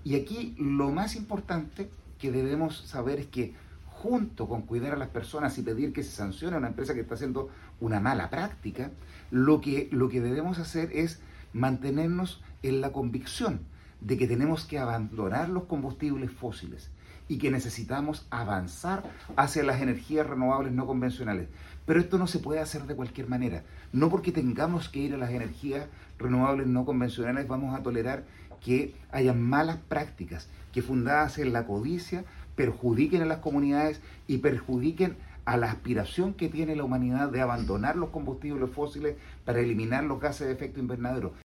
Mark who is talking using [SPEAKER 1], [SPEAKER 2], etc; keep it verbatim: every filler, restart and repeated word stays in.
[SPEAKER 1] Y aquí lo más importante que debemos saber es que junto con cuidar a las personas y pedir que se sancione a una empresa que está haciendo una mala práctica, lo que, lo que debemos hacer es mantenernos en la convicción de que tenemos que abandonar los combustibles fósiles y que necesitamos avanzar hacia las energías renovables no convencionales. Pero esto no se puede hacer de cualquier manera. No porque tengamos que ir a las energías renovables no convencionales vamos a tolerar que haya malas prácticas que fundadas en la codicia perjudiquen a las comunidades y perjudiquen a la aspiración que tiene la humanidad de abandonar los combustibles fósiles para eliminar los gases de efecto invernadero.